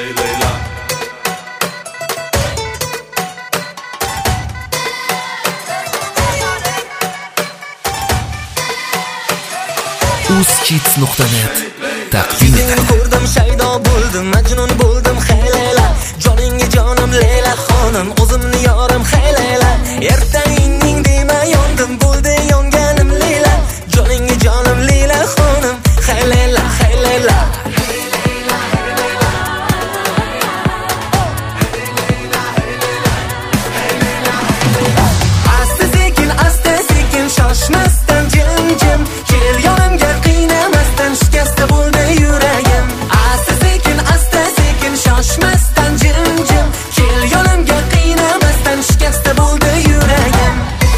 hey Leyla. uzhits.net taqdim etadi. Ko'rdim shaydo bo'ldim, majnun bo'ldim, hey Leyla. Joningga jonim Leyla xonim, o'zimni yorim, hey Leyla. Ertangning dema yondim, bo'ldi yonganim Leyla. Joningga jonim Leyla xonim, hey Leyla, hey Leyla. Asta sekin shoshmasdan jim kel yonimga, qiynamasdan shikasta bo'ldi yuragim. Asta sekin shoshmasdan jim kel yonimga, qiynamasdan shikasta bo'ldi yuragim.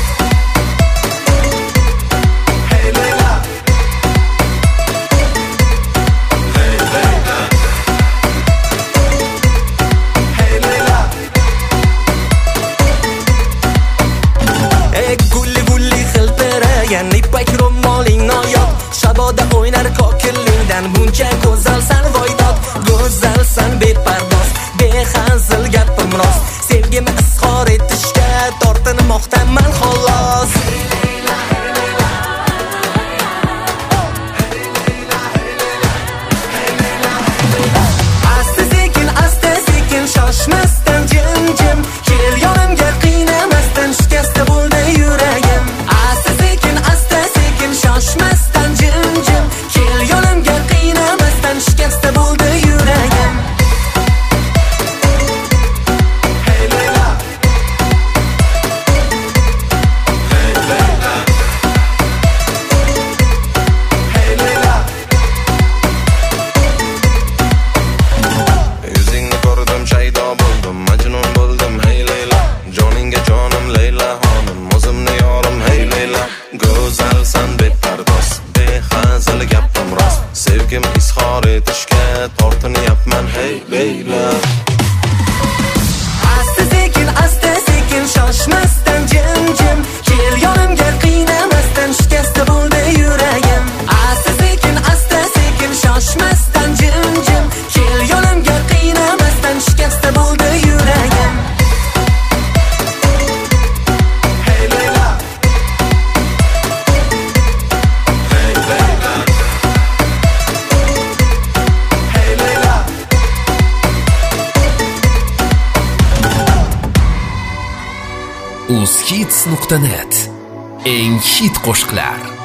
Hey Leyla. Hey Leyla. Hey Leyla. Gulli xilpiragan ipak ro'moling noyob, shaboda o'ynar kokillingdan buncha go'zalsan voydod. Go'zalsan bepardoz, behazil gapim rost, sevgimni izhor etishga tortinmoqdaman xolos. Asta sekin shoshmasdan jim kel yonimga, qiynamasdan shikasta bo'ldi yuragim. Asta sekin shoshmasdan jim kel yonimga, qiynamasdan shikasta bo'ldi yuragim. Hey Leyla. Hey Leyla. Hey Leyla. Yuzingni ko'rdim, shaydo bo'ldim, majnun bo'ldim, hey Leyla. Joningga jonim Leyla xonim, o'zimni yorim, hey Leyla. Go'zalsan bepardoz, behazil gapim rost, sevgim izhor etishga tortinyapman, hey Leyla. Asta sekin shoshmasdan jim kel yonimga, qiynamasdan shikasta bo'ldi yuragim. Asta sekin shoshmasdan jim kel yonimga, qiynamasdan shikasta bo'ldi yuragim. Hey Leyla. Hey Leyla. Hey Leyla. uzhits.net eng hit qo'shiqlar.